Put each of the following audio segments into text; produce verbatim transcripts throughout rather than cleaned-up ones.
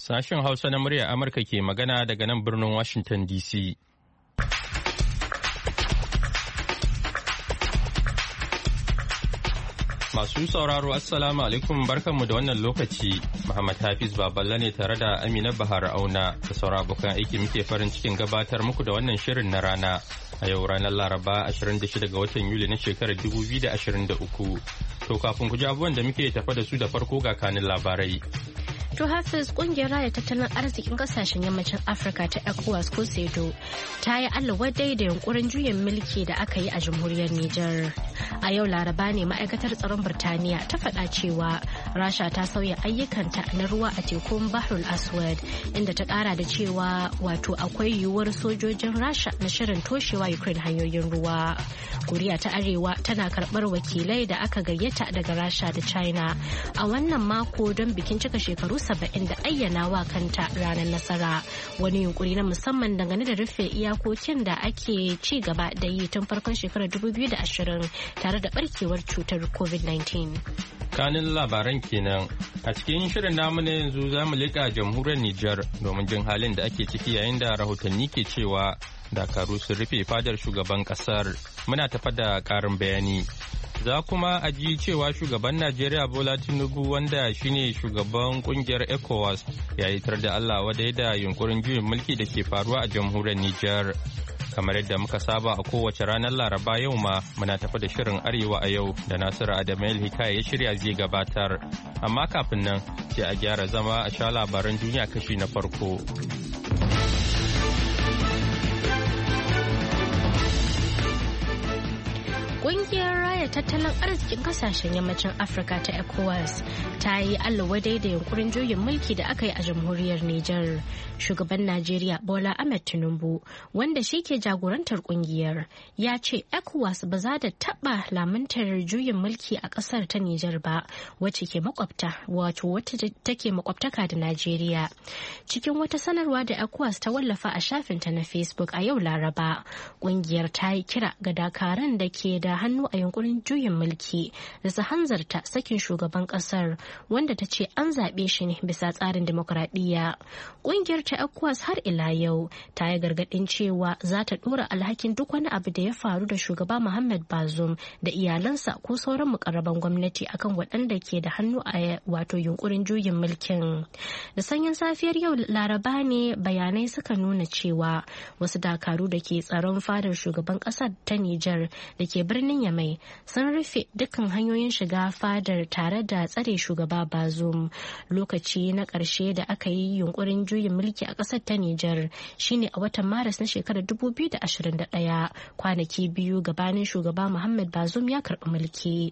Sashen Hausa na muryar Amurka ke magana daga nan birnin Washington D C. Masu sauraro Assalamu alaikum barkanmu da wannan lokaci. Muhammad Hafiz Baballa ne tare da Amina Bahar Auna da sauran abokan aiki muke farin cikin gabatar muku da wannan shirin na rana. A yau ranar Laraba ashirin da shida ga watan Yuli na shekarar dubu biyu da ashirin da uku. To kafin ku ji abubuwan da muke tafa da su da farko ga kanin labarai. To Hafiz, kungiyar raya tattalin arzikin kasashen yammacin Afirka ta ECOWAS ko SEDO ta yi Allah wadai da yunkurin juyin mulki da aka yi a jamhuriyar Nijar. A yau Laraba ne ma'aikatar tsaron Birtaniya ta faɗa cewa Rasha ta sauya ayyukanta na ruwa a tekun Bahrul Aswad, inda ta ƙara da cewa wato akwai yiwuwar sojojin Rasha na shirin toshewa Ukraine hanyoyin ruwa. Koriya ta Arewa tana karɓar wakilai da aka gayyata daga Rasha da China a wannan mako don bikin cika shekaru saba'in da ayyana wa kanta ranar nasara, wani yunkuri na musamman dangane da rufe iyakokin da ake ci gaba da yi tun farkon shekarar dubu biyu da ashirin tare da barkewar cutar covid nineteen. Kanin labaran kenan a cikin shirin namu na yanzu za mu leƙa jamhuriyar Nijar domin jin halin da ake ciki yayin da rahotanni ke cewa dakaru sun rufe fadar shugaban kasar. Muna tafa da ƙarin bayani. Za kuma a ji cewa shugaban Najeriya Bola Tinubu, wanda shine shugaban kungiyar ECOWAS, ya yi tar da Allah wadai da yunkurin juyin mulki da ke faruwa a jamhuriyar Nijar. Kamar yadda muka saba a kowace ranar Laraba yau ma muna tafi da shirin Arewa a yau da Nasiru Adamu Hikaya ya shirya zai gabatar. Amma kafin nan sai a gyara zama a sha labaran duniya kashi na farko. Ƙungiyar raya tattalin arzikin kasashen yammacin Afirka ta ECOWAS ta yi Allah wadai da yunkurin juyin mulki da aka yi a jamhuriyar Nijar. Shugaban Najeriya Bola Ahmed Tinubu, wanda shi ke jagorantar ƙungiyar, ya ce ECOWAS ba za ta taɓa lamuntar juyin mulki a ƙasar ta Nijar ba, wacce ke makwabta wato wata take makwabtaka da Najeriya. Cikin wata sanarwa da ECOWAS ta wallafa a shafinta na Facebook a yau Laraba, ƙungiyar ta yi kira ga dakaran da ke da hannu a yunkurin juyin mulki da su hanzarta sakin shugaban kasar, wanda ta ce an zaɓe shi ne bisa tsarin demokuraɗiyya. Ƙungiyar ta ECOWAS har ila yau ta yi gargaɗin cewa za ta ɗora alhakin duk wani abu da ya faru da shugaba Muhammad Bazoum da iyalansa ko sauran mukarraban gwamnati akan waɗanda ke da hannu a wato yunkurin juyin mulkin. Da sanyin safiyar yau Laraba ne bayanai suka nuna cewa wasu dakaru da ke tsaron fadar shugaban ƙasar ta Nijar da ke birnin Yamai sun rufe dukkan hanyoyin shiga fadar tare da tsare shugaba Bazoum. Lokaci na ƙarshe da aka yi yunkurin juyin mulki a ƙasar ta Nijar shine a watan Maris na shekarar dubu biyu da ashirin da ɗaya, kwanaki biyu gabanin shugaba Muhammad Bazoum ya karɓi mulki.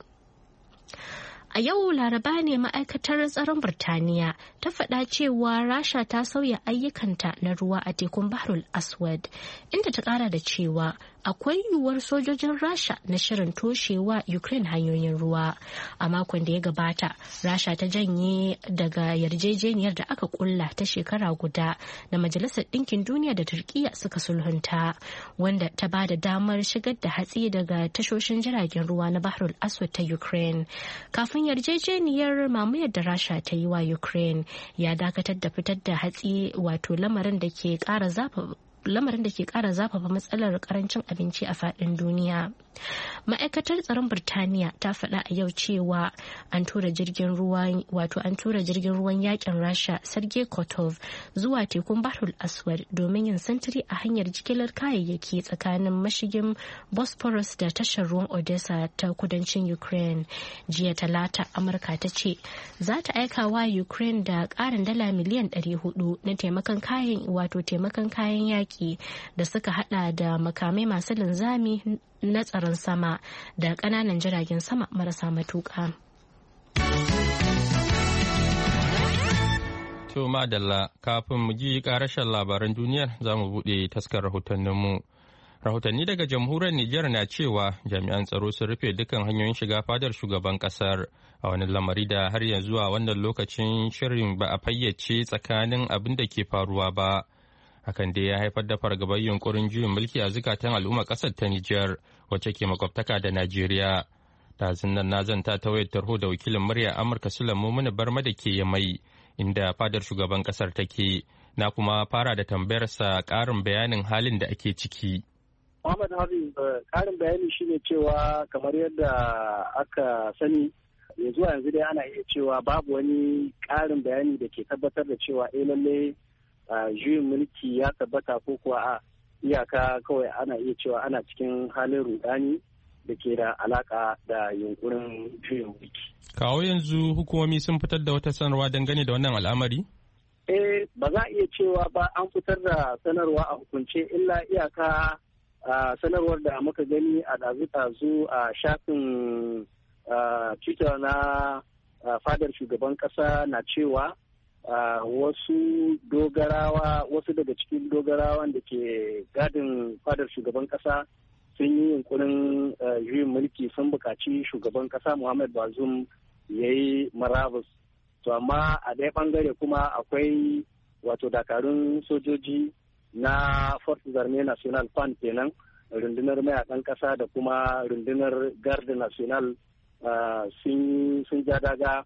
A yau Laraba ne ma'aikatar tsaron Birtaniya ta faɗa cewa Rasha ta sauya ayyukanta na ruwa a tekun Bahrul Aswad, inda ta ƙara da cewa akwai yiwuwar sojojin Rasha na shirin toshewa Ukraine hanyoyin ruwa. A makon da ya gabata, Rasha ta janye daga yarjejeniyar da aka kulla ta shekara guda da Majalisar Ɗinkin Duniya da Turkiyya suka sulhunta, wanda ta ba da damar shigar da hatsi daga tashoshin jiragen ruwa na Bahrul Aswad ta Ukraine. Kafin yarjejeniyar mamayar da Rasha ta yi wa Ukraine ya dakatar da fitar da hatsi, wato lamarin da ke ƙara zafa lamarin da ke kara zafafa matsalar karancin abinci a faɗin duniya. Ma'aikatar tsaron Birtaniya ta faɗa a yau cewa an tura jirgin ruwan wato an tura jirgin ruwan yakin Rasha Sergei Kotov zuwa tekun Bahrul Aswad domin yin sintiri a hanyar jigilar kayayyaki tsakanin mashigin Bosphorus da tashar ruwan Odessa ta kudancin Ukraine. Jiya Talata, Amurka ta ce za ta aika wa Ukraine da ƙarin dala miliyan ɗari hudu na taimakon kayan wato taimakon kayan yaki da suka hada da makamai masu linzami na tsaron sama da ƙananan jiragen sama marasa matuƙa. To madalla, kafin mu ji ƙarashen labaran duniyar za mu buɗe taskar rahotanninmu. Rahotanni daga jamhuriyar Nijar na cewa jami'an tsaro sun rufe dukkan hanyoyin shiga fadar shugaban ƙasar a wani lamari da har yanzu a wannan lokacin shirin ba a fayyace tsakanin abin da ke faruwa ba. Hakan dai ya haifar da fargabar yunkurin juyin mulki a zukatan al'ummar ƙasar ta Nijar, wacce ke makwabtaka da Najeriya. Dazun nan na zanta ta wayar tarho da wakilin murya Amurka Sulaimu Mumuni Barma da ke Yamai, inda fadar shugaban kasar take. Na kuma fara da tambayarsa ƙarin bayanin halin da ake ciki. Muhammad Hafiz, ƙarin bayani shine cewa kamar yadda aka sani ya zuwa yanzu dai ana iya cewa babu wani ƙarin bayani da ke tabbatar da cewa eh lalle juyin mulki ya tabbata ko kuwa a iyaka kawai ana iya cewa ana cikin halin rudani da ke da alaka da yunkurin juyin mulki. Kawo yanzu hukumomi sun fitar da wata sanarwa dangane da wannan al'amari? Eh, ba za a iya cewa ba an fitar da sanarwa a hukunce illa iyaka sanarwar da muka gani a ɗazu-ɗazu a shafin Twitter na fadar shugaban ƙasa na cewa wasu dogarawa wasu daga cikin dogarawan da ke gadin fadar shugaban ƙasa sun yi yunkurin juyin mulki sun buƙaci shugaban ƙasa Muhammad Bazoum ya yi marabus. To amma a ɗaya ɓangare kuma akwai wato dakarun sojoji na Forces Armées National Fund kenan rundunar mayakan ƙasa da kuma rundunar Garde National sun ja daga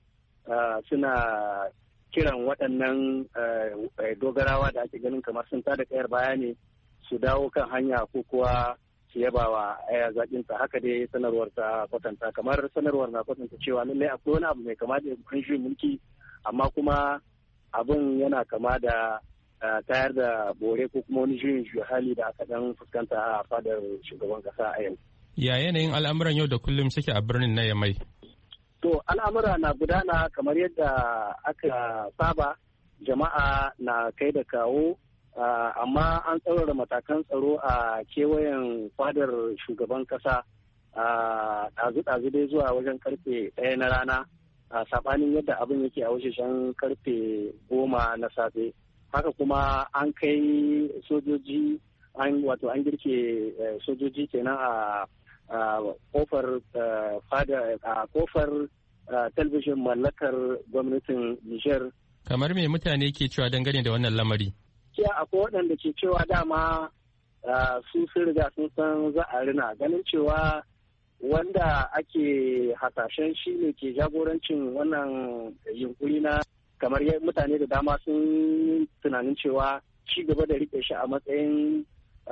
suna kiran waɗannan dogarawa da ake ganin kamar sun tada kayar baya ne su dawo kan hanya ko kuwa su yaba wa aya zaƙinta. Haka dai sanarwar ta kwatanta, kamar sanarwar na kwatanta cewa lallai akwai wani abu mai kama da yankunan juyin mulki amma kuma abin yana kama da tayar da bore ko kuma wani juyin juya hali da aka dan fuskanta a fadar shugaban kasa a yau. Ya yanayin al'amuran yau da kullum suke a birnin na Yamai? To al'amura na gudana kamar yadda aka saba, jama'a na kai da kawo amma an tsaurara matakan tsaro a kewayen fadar shugaban kasa a ɗazu-ɗazu dai zuwa wajen karfe ɗaya na rana a saɓanin yadda abin yake a wajen karfe goma na safe. Haka kuma an kai sojoji an wato an girke sojoji kenan a kofar fada a kofar talabijin mallakar gwamnatin Nijar. Kamar me mutane ke cewa dangane da wannan lamari? Kiya akwai waɗanda ke cewa dama su sun riga sun san za a rina, ganin cewa wanda ake hasashen shi ne ke jagorancin wannan yunkuri na kamar mutane da dama sun tunanin cewa ci gaba da rike shi a matsayin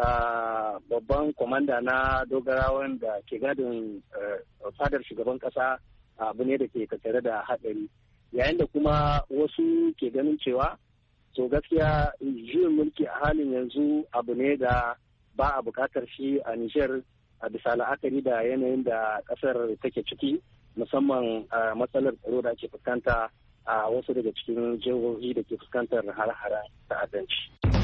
babban kwamanda na dogarawan da ke gadin fadar shugaban kasa abu ne da ke tattare da haɗari, yayin da kuma wasu ke ganin cewa to gaskiya juyin mulki a halin yanzu abu ne da ba a buƙatar shi a Nijar a bisa la'akari da yanayin da ƙasar take ciki, musamman matsalar tsaro da ake fuskanta a wasu daga cikin jihohi da ke fuskantar har-hara ta'addanci.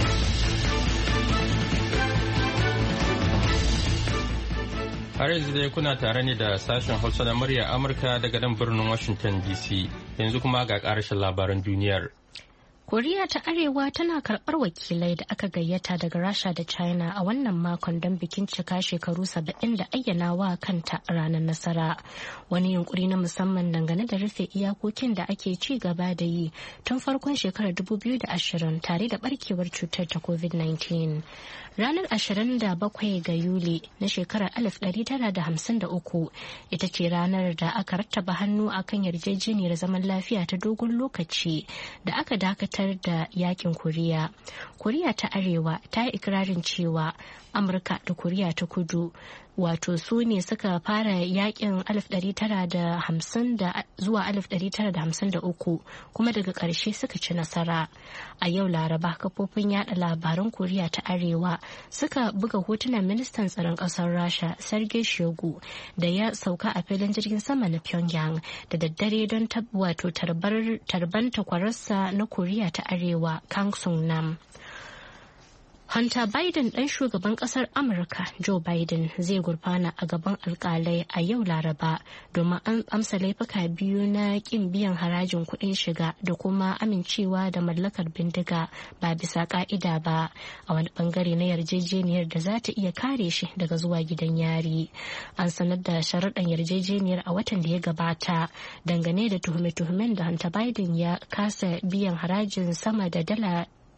Har yanzu dai kuna tare ne da sashen Hausa na murya Amurka daga nan birnin Washington D C. Yanzu kuma ga ƙarashin labaran duniyar. Koriya ta Arewa tana karɓar wakilai da aka gayyata daga Rasha da China a wannan makon don bikin cika shekaru saba'in da ayyana wa kanta ranar nasara. Wani yunkuri na musamman dangane da rufe iyakokin da ake ci gaba da yi tun farkon shekarar dubu biyu da ashirin tare da barkewar cutar ta covid nineteen. Ranar ashirin da bakwai ga Yuli na shekarar alif ɗari tara da hamsin da uku ita ce ranar da aka rattaba hannu akan yarjejeniyar zaman lafiya ta dogon lokaci da aka dakatar da yakin Koriya. Koriya ta Arewa ta yi ikirarin cewa Amurka da Koriya ta Kudu wato su ne suka fara yakin alif ɗari tara da hamsin zuwa alif ɗari tara da hamsin da uku kuma daga ƙarshe suka ci nasara. A yau Laraba kafofin yada labaran Koriya ta Arewa suka buga hotunan ministan tsaron ƙasar Rasha Sergei Shoigu da ya sauka a filin jirgin sama na Pyongyang da daddare don wato tarban takwararsa na Koriya ta Arewa Kang Sung-nam. Hunter Biden ɗan shugaban ƙasar Amurka Joe Biden zai gurfana a gaban alƙalai a yau Laraba domin an amsa laifuka biyu na ƙin biyan harajin kuɗin shiga da kuma amincewa da mallakar bindiga ba bisa ƙa'ida ba a wani ɓangare na yarjejeniyar da za ta iya kare shi daga zuwa gidan yari. An sanar da sharuɗan yarjejeniyar a watan da ya gabata dangane da tuhume-tuhumen da Hunter Biden ya kasa biyan harajin sama da dala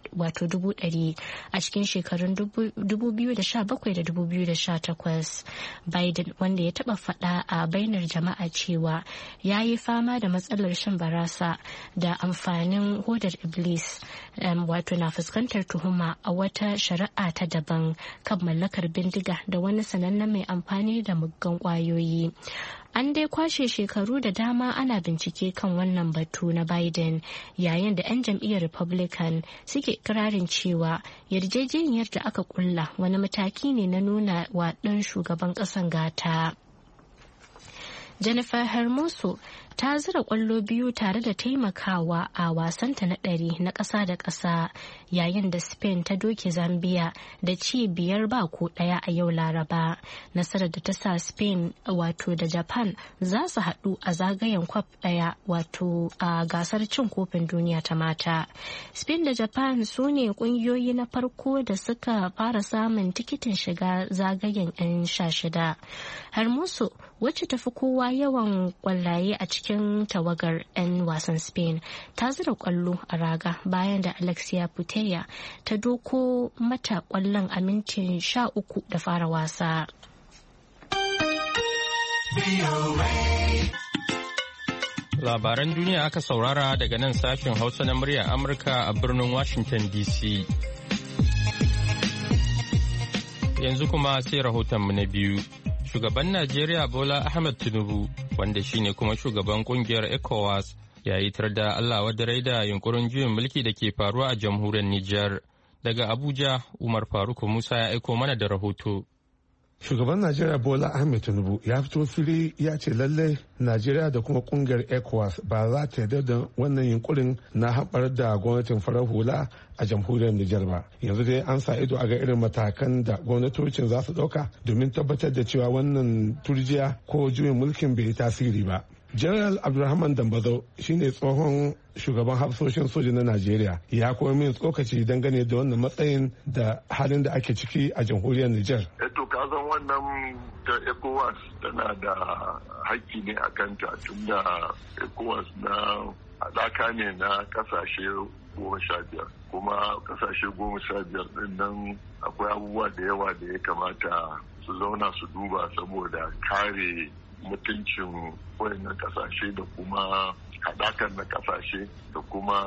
wato dubu ɗari a cikin shekarun dubu biyu da sha bakwai da dubu biyu da sha takwas. Biden, wanda ya taɓa faɗa a bainar jama'a cewa ya yi fama da matsalar shan barasa da amfanin hodar iblis, um, wato na fuskantar tuhuma a wata shari'a ta daban kan mallakar bindiga da wani sanannen mai amfani da muggan kwayoyi. An dai kwashe shekaru da dama ana bincike kan wannan batu na Biden, yayin da 'yan jam'iyyar Republican suke kirarin cewa yarjejeniyar da aka kulla wani mataki ne na nuna wa ɗan shugaban ƙasan gata. Jennifer Hermoso ta zira kwallo biyu tare da taimakawa a wasanta na ɗari na ƙasa da ƙasa, yayin da Spain ta doke Zambia da ci biyar ba ko ɗaya a yau Laraba. Nasarar da ta sa Spain wato da Japan za su haɗu a zagayen kwaf ɗaya wato a gasar cin kofin duniya ta mata. Spain da Japan su ne ƙungiyoyi na farko da suka fara samun tikitin shiga zagayen 'yan sha shida. Hermoso, wacce ta fi kowa yawan kwallaye a cikin cikin tawagar 'yan wasan Spain, ta zira kwallo a raga bayan da Alexia Putellas ta doko mata kwallon a minti sha uku da fara wasa. Labaran duniya aka saurara daga nan sashen Hausa na murya Amurka a birnin Washington D C. Yanzu kuma sai rahotonmu na biyu. Shugaban Najeriya Bola Ahmed Tinubu, wanda shine kuma shugaban kungiyar ECOWAS, ya yi tar da Allah wadarai da yunkurin juyin mulki da ke faruwa a jamhuriyar Nijar. Daga Abuja, Umar Faruk Musa ya aiko mana da rahoto. Shugaban Najeriya Bola Ahmed Tinubu ya fito fili ya ce lallai Najeriya da kuma kungiyar ECOWAS ba za ta yarda da wannan yunkurin na haɓar da gwamnatin farar hula a jamhuriyar Nijar ba. Yanzu dai an sa ido a ga irin matakan da gwamnatocin za su ɗauka domin tabbatar da cewa wannan turjiya ko juyin mulkin bai yi tasiri ba. General Abdulrahman Dambazo shine tsohon shugaban hafsoshin soja na Najeriya, ya kuma min tsokaci dangane da wannan matsayin da halin da ake ciki a jamhuriyar Nijar. Eto kazan wannan ta ECOWAS tana da haƙƙi ne a kanta, tun da ECOWAS na haɗaka ne na ƙasashe goma sha biyar, kuma ƙasashe goma sha biyar ɗin nan akwai abubuwa da yawa da ya kamata su zauna su duba saboda kare mutuncin wayannan kasashe da kuma haɗakar na kasashe da kuma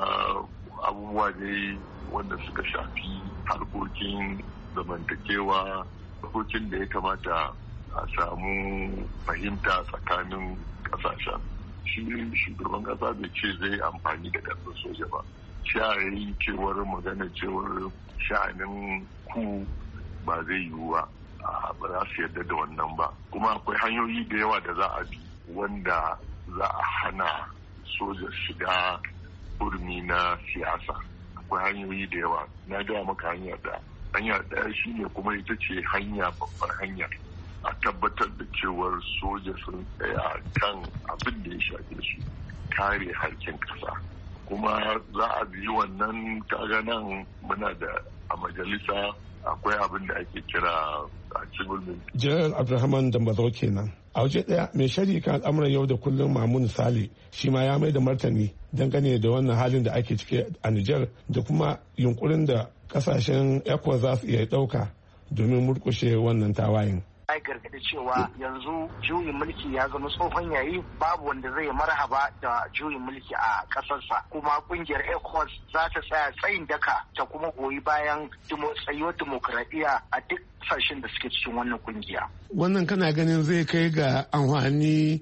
abubuwa dai wanda suka shafi harkokin zamantakewa, harkokin da ya kamata a samu fahimta tsakanin kasashen. Shi shugaban kasa bai ce zai amfani da ƙasar soja ba. Shayayi cewar magana cewar sha'anin ku ba zai yiwu ba. ba za su yarda da wannan ba, kuma akwai hanyoyi da yawa da za a bi wanda za a hana soja shiga hurumi na siyasa. Akwai hanyoyi da yawa, na gaya maka hanya da hanya ɗaya shine kuma ita ce hanya babbar hanya a tabbatar da cewar soja sun tsaya kan abin da ya shafe su, kare harkin ƙasa. Kuma za a bi wannan kaga nan muna da a majalisa akwai abin da ake kira a civil. General Abdulrahman Dambazo kenan. A waje ɗaya mai shari kan al'amuran yau da kullum Mamun Sale shi ma ya mai da martani dangane da wannan halin da ake ciki a Nijar da kuma yunkurin da kasashen ECOWAS za su iya ɗauka domin murkushe wannan tawayin. ya gargaɗi cewa yanzu juyin mulki ya zama tsohon yayi, babu wanda zai marhaba da juyin mulki a ƙasarsa, kuma ƙungiyar ECOWAS za ta tsaya tsayin daka ta kuma goyi bayan tsayuwar dimokuraɗiyya a duk ƙasashen da suke cikin wannan ƙungiya. Wannan kana ganin zai kai ga amfani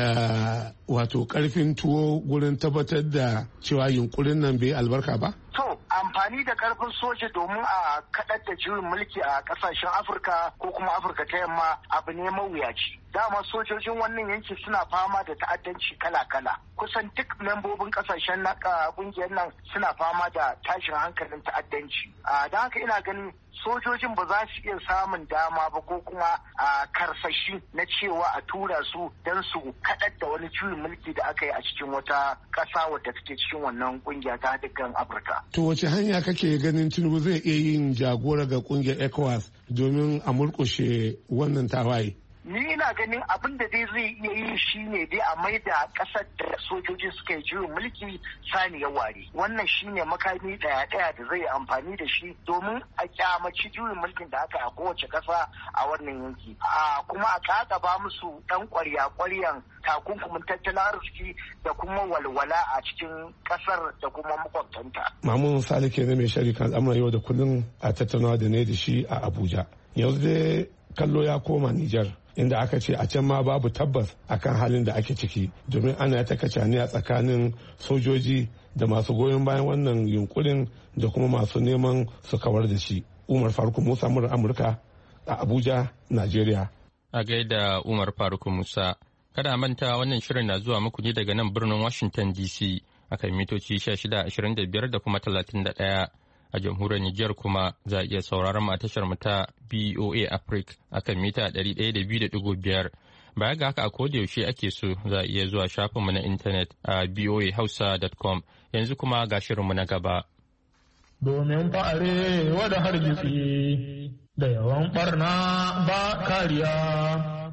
da wato ƙarfin tuwo gurin tabbatar da cewa yunkurin nan bai albarka ba? To, amfani da karfin soja domin a kaɗar da juyin mulki a ƙasashen Afirka ko kuma Afirka ta yamma abu ne mawuyaci. Dama sojojin wannan yanki suna fama da ta'addanci kala-kala. Kusan duk membobin ƙasashen na ƙungiyar nan suna fama da tashin hankalin ta'addanci. Don haka ina ganin sojojin ba za su iya samun dama ba ko kuma a karsashi na cewa a tura su don su kaɗar da wani juyin mulki da aka yi a cikin wata ƙasa wadda take cikin wannan ƙungiya ta haɗin kan Afirka. To wace hanya kake ganin Tinubu zai iya yin jagora ga ƙungiyar ECOWAS domin a murƙushe wannan tawaye? Ni ina ina ganin abin da dai zai iya yi shine dai a mai da ƙasar da sojoji suka yi juyin mulki saniyar ware. Wannan shine makami ɗaya ɗaya da zai amfani da shi domin a kyamaci juyin mulkin da aka a kowace ƙasa a wannan yanki. A kuma a kakaba musu ɗan ƙwarya-ƙwaryan takunkumin tattalin arziki da kuma walwala a cikin ƙasar da kuma makwabtanta. Mamun Sale ke mai shari kan al'amuran yau da kullum a tattaunawa da ne da shi a Abuja. Yanzu dai kallo ya koma Nijar, inda aka ce a can ma babu tabbas akan halin da ake ciki, domin ana ta kacani a tsakanin sojoji da masu goyon bayan wannan yunkurin da kuma masu neman su kawar da shi. Umar Faruk Musa, murar Amurka a Abuja, Najeriya. A gaida Umar Faruk Musa. Kada a manta wannan shirin na zuwa muku ne daga nan birnin Washington D C akan mitoci shida ashirin da biyar da kuma talatin da ɗaya. A jamhuriyar Nijar kuma za a iya sauraron mu a tashar mu ta B O A Africa akan mita ɗari ɗaya da biyu da ɗigo biyar. Baya ga haka a koda yaushe ake so za a iya zuwa shafinmu na intanet a b o a hausa dot com. Yanzu kuma ga shirinmu na gaba. Domin fa'are wada hargitsi da yawan barna ba kariya.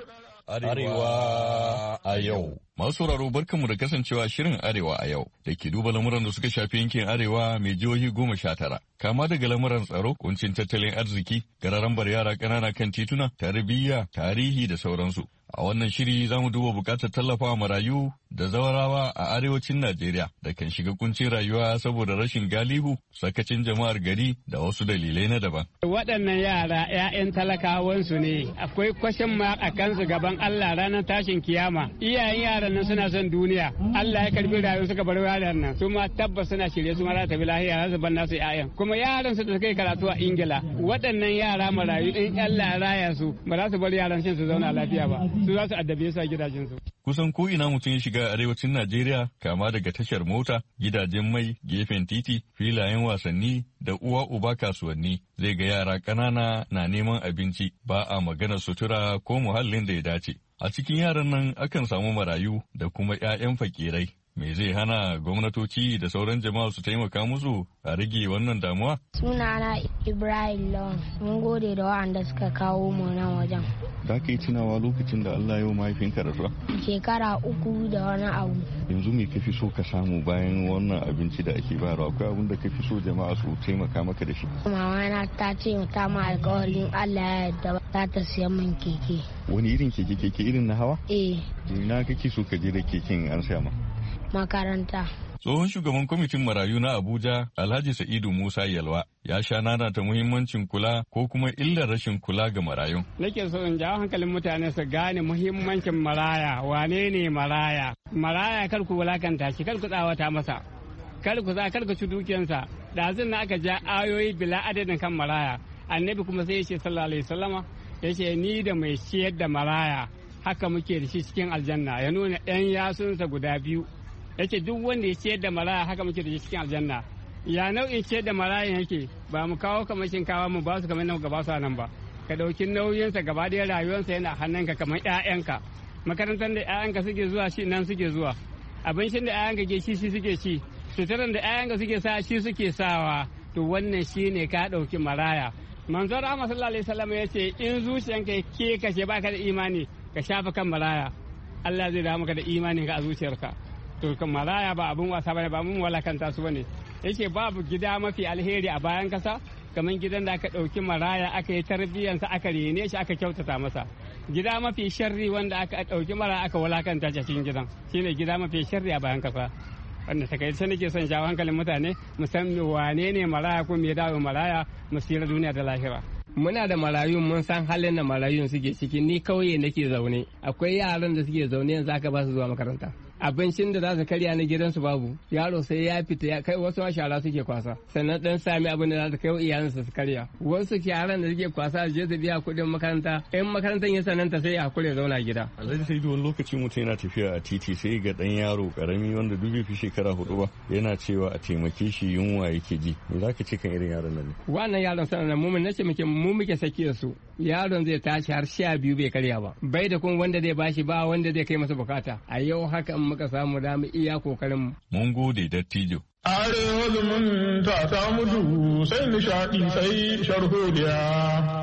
Arewa a yau. Masu sauraro barkanmu da kasancewa shirin Arewa a yau da ke duba lamuran da suka shafi yankin Arewa mai jihohi goma sha tara. Kama daga lamuran tsaro, kuncin tattalin arziki, gararan bar yara ƙanana kan tituna, tarbiyya, tarihi da sauransu. A wannan shiri za mu duba bukatar tallafawa marayu da zawarawa a arewacin Najeriya da kan shiga kuncin rayuwa saboda rashin galihu, sakacin jama'ar gari da wasu dalilai na daban. Waɗannan yara 'ya'yan talakawansu ne, akwai kwashin ma a kansu gaban Allah ranar tashin kiyama. Iyayen yaran nan suna son duniya, Allah ya karbi rayuwa suka bar yaran nan, su ma tabbas suna shirye su ma za ta bi lahiya za su bar nasu 'ya'yan. Kuma yaran su da suka yi karatu a Ingila, waɗannan yara marayu in Allah ya raya su ba za su bar yaran shin su zauna lafiya ba. Su za su addabe su a gidajensu. Kusan ko ina mutum ya shiga arewacin Najeriya, kama daga tashar mota, gidajen mai, gefen titi, filayen wasanni da uwa uba kasuwanni, zai ga yara ƙanana na neman abinci, ba a maganar sutura ko muhallin da ya dace. A cikin yaran nan akan samu marayu da kuma 'ya'yan fakirai. Me zai hana gwamnatoci da sauran jama'a su taimaka musu a rage wannan damuwa? Sunana Ibrahim Lawan, mun gode da wa'anda suka kawo mu nan wajen. Da ka yi tunawa lokacin da Allah ya yi mahaifinka rasuwa? Shekara uku da wani abu. Yanzu me kafi so ka samu bayan wannan abinci da ake bayarwa? Akwai abin da kafi so jama'a su taimaka maka da shi? Mama na ta ce ta ma alƙawarin Allah ya yarda za ta siya min keke. Wani irin keke? Keke irin na hawa? Eh. Ina kake so ka je da keken an saya ma? Makaranta. Tsohon shugaban kwamitin marayu na Abuja, Alhaji Sa'idu Musa Yalwa, ya sha nana ta muhimmancin kula ko kuma illar rashin kula ga marayun. Nake so in jawo hankalin mutane su gane muhimmancin maraya, wane ne maraya? Maraya kar ku wulakanta shi, kar ku tsawata masa, kar ku za kar ku ci dukiyansa. Ɗazun na aka ja ayoyi bila adadin kan maraya. Annabi kuma sai ya ce sallallahu alaihi wasallama, ya ce ni da mai ciyar da maraya haka muke da shi cikin aljanna, ya nuna ɗan yasunsa guda biyu. Yake duk wanda ya ciyar da maraya haka muke da cikin aljanna. Ya nau'in ciyar da maraya yake ba mu kawo kamar shinkawa mu ba su kamar nan gaba su nan ba. Ka dauki nauyinsa gaba da rayuwarsa yana hannunka kamar ƴaƴanka. Makarantar da ƴaƴanka suke zuwa shi nan suke zuwa. Abincin da ƴaƴanka ke ci shi suke ci. Suturan da ƴaƴanka suke sa shi suke sawa. To wannan shine ka dauki maraya. Manzon Rahama sallallahu alaihi wasallam ya ce in zuciyanka ke kashe baka da imani ka shafa kan maraya. Allah zai dawo maka da imanin ka a zuciyarka. To kan maraya ba abin wasa bane, ba mun walakanta su bane. Yake babu gida mafi alheri a bayan kasa kamar gidan da aka ɗauki maraya aka yi tarbiyyansa aka rene shi aka kyautata masa. Gida mafi sharri wanda aka ɗauki maraya aka walakanta shi cikin gidan shine gida mafi sharri a bayan kasa. Wanda takaice nake son jawo hankalin mutane musamman wane ne maraya ko me dawo maraya mu tsira duniya da lahira. Muna da marayun mun san halin da marayun suke ciki. Ni kauye nake zaune, akwai yaran da suke zaune yanzu aka ba su zuwa makaranta. Abincin da za su karya na gidansu babu, yaro sai ya fita ya kai wasu shara suke kwasa sannan dan sami abin da za su kai wa iyalinsa su karya. Wasu yaran da suke kwasa je su biya kuɗin makaranta, in makarantar ya sananta sai ya hakure zauna gida. Alhaji sai wani lokaci mutum yana tafiya a titi sai ga dan yaro karami wanda dubi fi shekara hudu ba yana cewa a taimake shi yunwa yake ji. Me za ka ce kan irin yaron nan ne? Wannan yaron sanan mu mun nace muke mu muke sake su. Yaron zai tashi har sha biyu bai karya ba. Bai da kuma wanda zai bashi ba wanda zai kai masa bukata. A yau haka muka samu damu iya kokarin mu. Mun gode dattijo. Arewa zumunta ta mutu sai nishaɗi sai sharholiya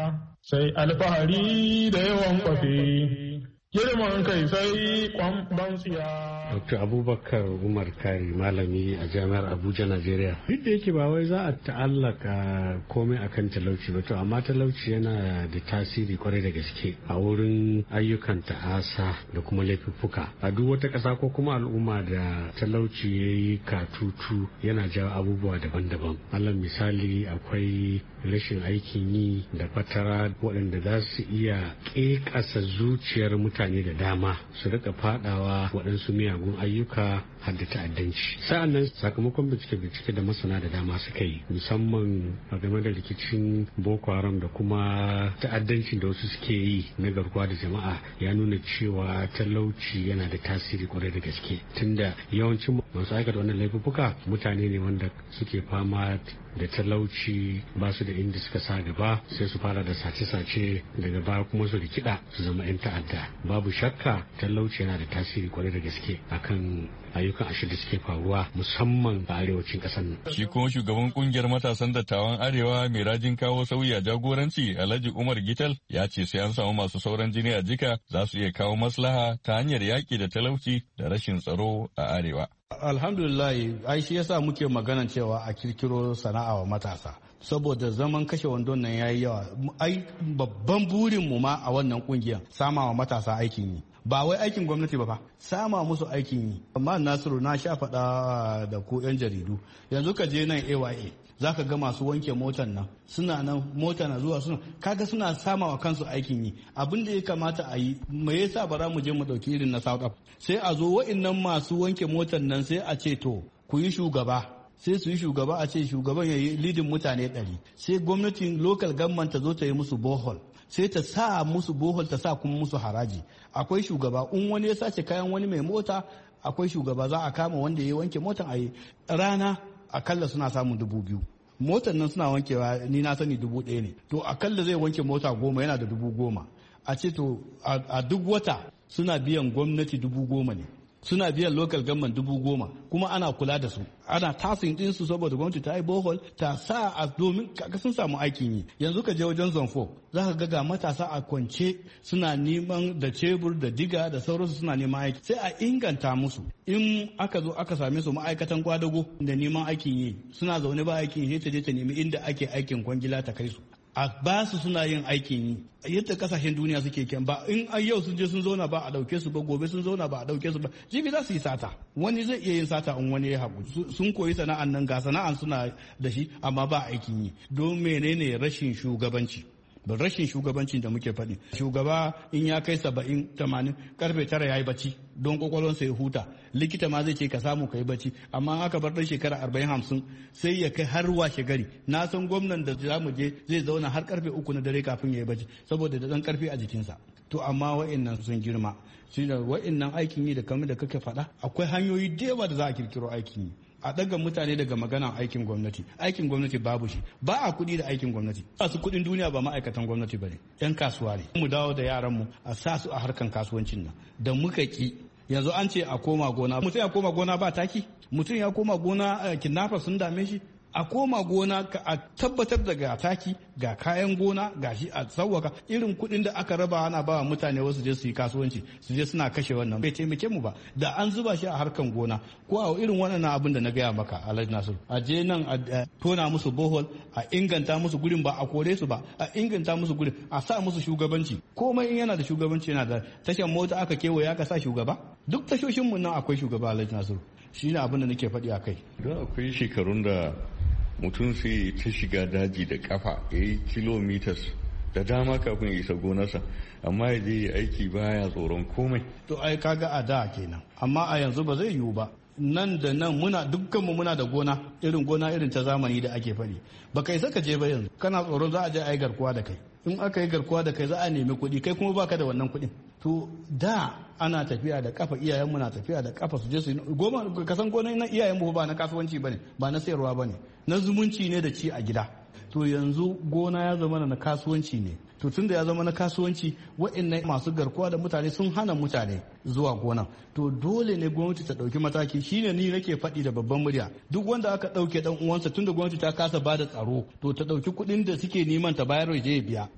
sai alfahari da yawan kwafe, girman kai sai kwamban tsiya. Dokta Abubakar Umar Kari, malami a Jami'ar Abuja, Najeriya. Duk da yake ba wai za a ta'allaka komai akan talauci ba, to amma talauci yana da tasiri kwarai da gaske a wurin ayyukan ta'asa da kuma laifuffuka. A duk wata ƙasa ko kuma al'umma da talauci ya yi katutu yana jawo abubuwa daban-daban. Alal misali akwai rashin aikin yi da fatara waɗanda za su iya ƙeƙasa zuciyar mutane da dama su rika fadawa waɗansu miyagun ayyuka har da ta'addanci. Sa'an nan sakamakon bincike-bincike da masana da dama suka yi musamman a game da rikicin Boko Haram da kuma ta'addancin da wasu suke yi na garkuwa da jama'a ya nuna cewa talauci yana da tasiri kwarai da gaske tunda yawancin masu aikata wannan laifuka mutane ne wanda suke fama da talauci ba su da inda suka sa gaba sai su fara da sace-sace daga baya kuma su rikida su zama 'yan ta'adda. Babu shakka talauci yana da tasiri kwarai da gaske akan ayyukan ashe da suke faruwa musamman a arewacin ƙasar nan. Shi kuma shugaban kungiyar matasan dattawan arewa mai rajin kawo sauyi a jagoranci Alhaji Umar Gital ya ce sai an samu masu sauran jini a jika za su iya kawo maslaha ta hanyar yaƙi da talauci da rashin tsaro a arewa. Alhamdulillah, ai shi yasa muke magana cewa a kirkiro sana'a wa matasa. Saboda zaman kashe wandon nan yayi yawa. Ai babban burin mu ma a wannan kungiyar sama wa matasa aikin yi. Ba wai aikin gwamnati ba fa, sama musu aikin yi. Amma Nasiru na sha faɗa da ku 'yan jaridu. Yanzu ka je nan A Y A. Za ka ga masu wanke motar nan suna nan mota na zuwa suna kaga suna sama wa kansu aikin yi abin da ya kamata a yi me yasa ba za mu je mu dauki irin na South Africa sai a zo wa'annan masu wanke motar nan sai a ce to ku yi shugaba sai su yi shugaba a ce shugaban ya yi lidin mutane ɗari sai gwamnatin local government ta zo ta yi musu bohol sai ta sa musu bohol ta sa kuma musu haraji akwai shugaba in wani ya sace kayan wani mai mota akwai shugaba za a kama wanda ya wanke motar a yi rana akalla suna samun dubu biyu motar nan suna wankewa ni na sani dubu ɗaya ne to akalla zai wanke mota goma yana da dubu goma a ce to a duk wata suna biyan gwamnati dubu goma ne suna biyan local government dubu goma kuma ana kula da su ana tasin ɗinsu saboda gwamnati ta yi bohol ta sa a domin kaga sun samu aikin yi yanzu ka je wajen zonfo za ka ga ga matasa a kwance suna neman da cebur da diga da sauransu suna neman aiki sai a inganta musu in aka zo aka same su ma'aikatan kwadago da neman aikin yi suna zaune ba aikin yi ta je ta nemi inda ake aikin kwangila ta kai su a ba su suna yin aikin yi yadda kasashen duniya suke kyan ba in an yau sun je sun zauna ba a dauke su ba gobe sun zauna ba a dauke su ba jibi za su yi sata wani zai iya yin sata in wani ya haƙu sun koyi sana'an nan ga sana'an suna da shi amma ba aikin yi don menene rashin shugabanci da rashin shugabancin da muke faɗi shugaba in ya kai saba'in tamanin karfe tara ya yi bacci don kwakwalwansa ya huta likita ma zai ce ka samu ka yi bacci amma aka bar ɗan shekara arba'in hamsin sai ya kai har washe gari na san gwamnan da za mu je zai zauna har karfe uku na dare kafin ya yi bacci saboda da ɗan karfe a jikinsa to amma wa'innan sun girma shi da wa'innan aikin yi da kamar da kake faɗa akwai hanyoyi da yawa da za a kirkiro aikin yi a daga mutane daga maganan aikin gwamnati aikin gwamnati babu shi ba a kuɗi da aikin gwamnati masu kuɗin duniya ba ma'aikatan gwamnati ba ne yan kasuwa ne mu dawo da yaranmu a sa su a harkan kasuwancin nan da muka ki yanzu an ce a koma gona mutum ya koma gona ba taki mutum ya koma gona kidnapper sun dame shi a koma gona a tabbatar da ga taki ga kayan gona ga shi a sauwaka irin kuɗin da aka raba ana ba mutane wasu je su yi kasuwanci su je suna kashe wannan bai taimake mu ba da an zuba shi a harkan gona ko a irin wannan abin da na gaya maka Alhaji Nasiru a je nan a tona musu bohol a inganta musu gurin ba a kore su ba a inganta musu gurin a sa musu shugabanci komai in yana da shugabanci yana da tashan mota aka kewaye aka sa shugaba duk tashoshin mu nan akwai shugaba Alhaji Nasiru shi ne abin da nake faɗi a kai don akwai shekarun da mutum sai ta shiga daji da kafa ya yi kilomitas da dama kafin ya isa gonarsa amma ya je aiki baya tsoron komai to ai kaga a da kenan amma a yanzu ba zai yiwu ba nan da nan muna dukkanmu muna da gona irin gona irin ta zamani da ake faɗi ba kai saka je ba yanzu kana tsoron za a je a yi garkuwa da kai in aka yi garkuwa da kai za a nemi kuɗi kai kuma baka da wannan kuɗin to da ana tafiya da kafa iyayenmu na tafiya da kafa su je su goma kasan gona na iyayenmu ba na kasuwanci bane ba na sayarwa bane na zumunci ne da ci a gida to yanzu gona ya zama na kasuwanci ne to tun da ya zama na kasuwanci wa'annan masu garkuwa da mutane sun hana mutane zuwa gona to dole ne gwamnati ta dauki mataki shine ni nake faɗi da babban murya duk wanda aka dauke dan uwansa tun da gwamnati ta kasa bada tsaro to ta dauki kuɗin da suke neman ta bayar ya je ya biya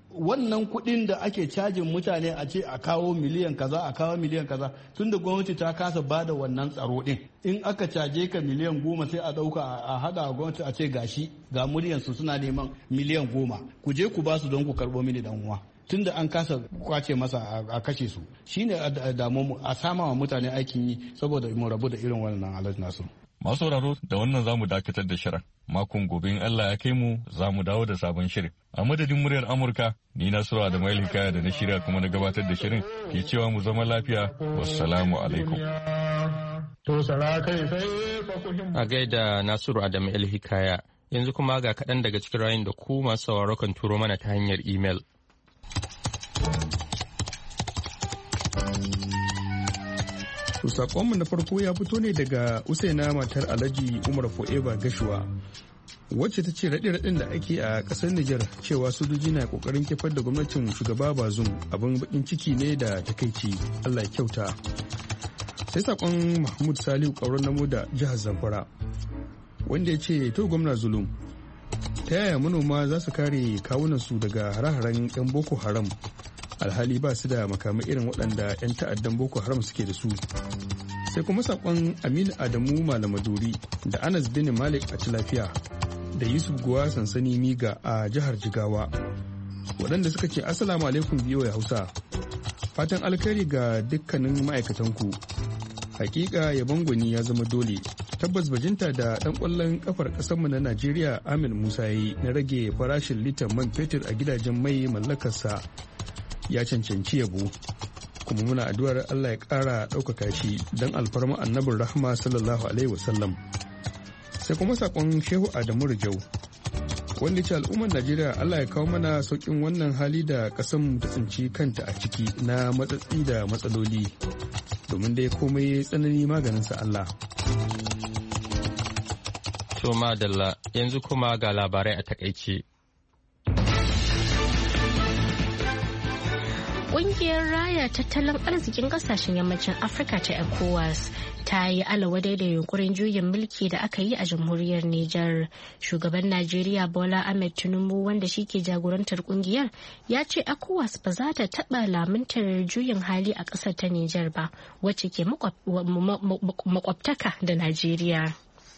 wannan kuɗin da ake cajin mutane a ce a kawo miliyan kaza a kawo miliyan kaza tun da gwamnati ta kasa ba da wannan tsaro ɗin in aka caje ka miliyan goma sai a ɗauka a haɗa a gwamnati a ce gashi ga muryansu suna neman miliyan goma ku je ku ba su don ku karɓo mini dan uwa tun da an kasa kwace masa a kashe su shine a damu a sama wa mutane aikin yi saboda mu rabu da irin wannan alhaji nasu. Masu sauraro da wannan zamu dakatar da shirin. Makon gobe in Allah ya kai mu za mu dawo da sabon shirin. A madadin muryar Amurka, ni na Sura da Mail Hikaya da na shirya kuma na gabatar da shirin ke cewa mu zama lafiya. Wassalamu alaikum. A gaida Nasiru Adamu El Hikaya, yanzu kuma ga kaɗan daga cikin rayun da ku masu sauraro kan turo mana ta hanyar imel. To sakonmu na farko ya fito ne daga Usaina matar Alhaji Umar Forever Gashuwa wacce ta ce raɗe-raɗin da ake a ƙasar Nijar cewa sojoji na ƙoƙarin kifar da gwamnatin shugaba Bazoum abin bakin ciki ne da takaici. Allah ya kyauta. Sai sakon Mahmud Salihu Kauran Namo da jihar Zamfara wanda ya ce to gwamna Zulum ta yaya manoma za su kare kawunansu daga hare-haren 'yan Boko Haram alhali ba su da makamai irin waɗanda 'yan ta'addan Boko Haram suke da su. Sai kuma sakon Aminu Adamu Malamadori da Anas bin Malik a ci lafiya da Yusuf Guwa sansani Miga a jihar Jigawa waɗanda suka ce Assalamu alaikum biyo ya Hausa. Fatan alkhairi ga dukkanin ma'aikatanku. Hakika yabon gwani ya zama dole. Tabbas bajinta da ɗan ƙwallon kafar ƙasarmu na Najeriya Amin Musa yi na rage farashin litan man fetur a gidajen mai mallakarsa ya cancanci yabo. Kuma muna addu'ar Allah ya ƙara ɗaukaka shi don alfarma annabin rahma sallallahu alaihi wasallam. Sai kuma saƙon Shehu Adamu Rijau wanda ce al'ummar Najeriya Allah ya kawo mana sauƙin wannan hali da ƙasarmu ta tsinci kanta a ciki na matsatsi da matsaloli domin dai komai tsanani maganinsa Allah. To madalla yanzu kuma ga labarai a takaice. Ƙungiyar raya tattalin arzikin ƙasashen yammacin Afirka ta ECOWAS ta yi alawadai da yunkurin juyin mulki da aka yi a jamhuriyar Nijar. Shugaban Najeriya Bola Ahmed Tinubu wanda shi ke jagorantar ƙungiyar ya ce ECOWAS ba za ta taɓa lamuntar juyin hali a ƙasar ta Nijar ba wacce ke makwabtaka da Najeriya.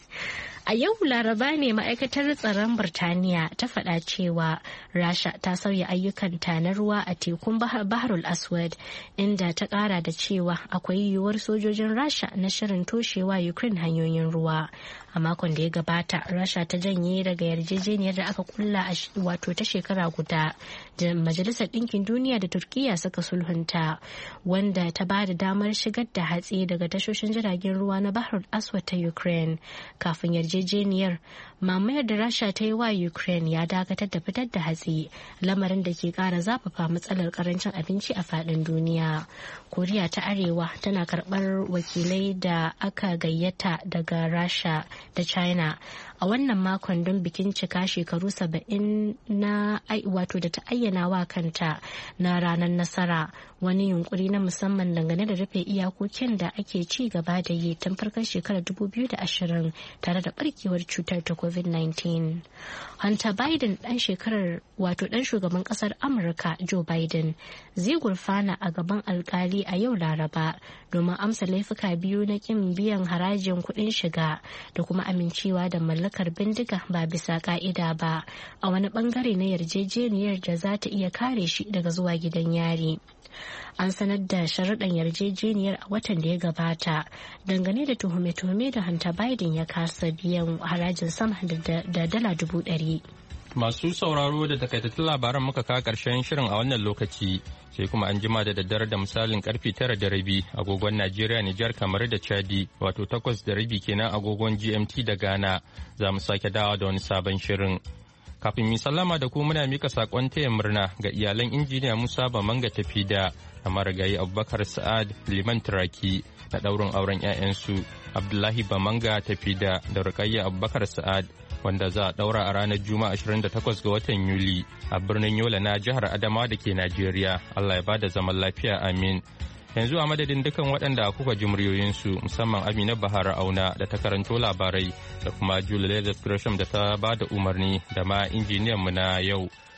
A yau Laraba ne ma'aikatar tsaron Birtaniya ta faɗa cewa Rasha ta sauya ayyukanta na ruwa a tekun Baharul Aswad inda ta ƙara da cewa akwai yiwuwar sojojin Rasha na shirin toshewa Ukraine hanyoyin ruwa. A makon da ya gabata, Rasha ta janye daga yarjejeniyar da aka kulla a wato ta shekara guda da Majalisar Ɗinkin Duniya da Turkiyya suka sulhunta wanda ta ba da damar shigar da hatsi daga tashoshin jiragen ruwa na Baharul Aswad ta Ukraine kafin yarjejeniyar yarjejeniyar mamayar da Rasha ta yi wa Ukraine ya dakatar da fitar da hatsi lamarin da ke kara zafafa matsalar karancin abinci a faɗin duniya. Koriya ta Arewa tana karɓar wakilai da aka gayyata daga Rasha da China a wannan makon don bikin cika shekaru saba'in na wato da ta ayyana wa kanta na ranar nasara, wani yunkuri na musamman dangane da rufe iyakokin da ake ci gaba da yi tun farkon shekarar dubu biyu da ashirin tare da barkewar cutar ta covid nineteen. Hunter Biden dan shekarar wato dan shugaban kasar Amurka Joe Biden zai gurfana a gaban alkali a yau Laraba domin amsa laifuka biyu na kin biyan harajin kuɗin shiga da kuma amincewa da mallakar bindiga ba bisa ka'ida ba a wani bangare na yarjejeniyar da za ta iya kare shi daga zuwa gidan yari. An sanar da sharuɗan yarjejeniyar a watan da ya gabata dangane da tuhume-tuhume da Hunter Biden ya kasa biyan harajin sama da dala dubu ɗari. Masu sauraro da takaitattun labaran muka kawo ƙarshen shirin a wannan lokaci sai kuma an jima da daddare da misalin karfe tara da rabi agogon Najeriya, Nijar, kamar da Chadi wato takwas da rabi kenan agogon G M T da Ghana za mu sake dawa da wani sabon shirin. Kafin mi sallama da ku muna mika sakon taya murna ga iyalan injiniya Musa Bamanga tafi da marigayi Abubakar Sa'ad Liman Turaki na ɗaurin auren 'ya'yansu Abdullahi Bamanga tafi da da Rukayya Abubakar Sa'ad wanda za a ɗaura a ranar Juma'a ashirin da takwas ga watan Yuli a birnin Yola na jihar Adamawa da ke Najeriya. Allah ya bada zaman lafiya, amin. Yanzu a madadin dukan waɗanda kuka ji muryoyinsu musamman Amina Bahara Auna da ta karanto labarai da kuma Julia Gresham da ta ba da umarni da ma injiniyan mu na yau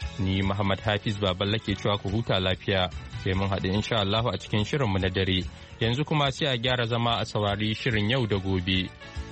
Ni Muhammad Hafiz Baballa ke cewa ku huta lafiya sai mun haɗu insha Allah a cikin shirinmu na dare. Yanzu kuma sai a gyara zama a saurari shirin yau da gobe.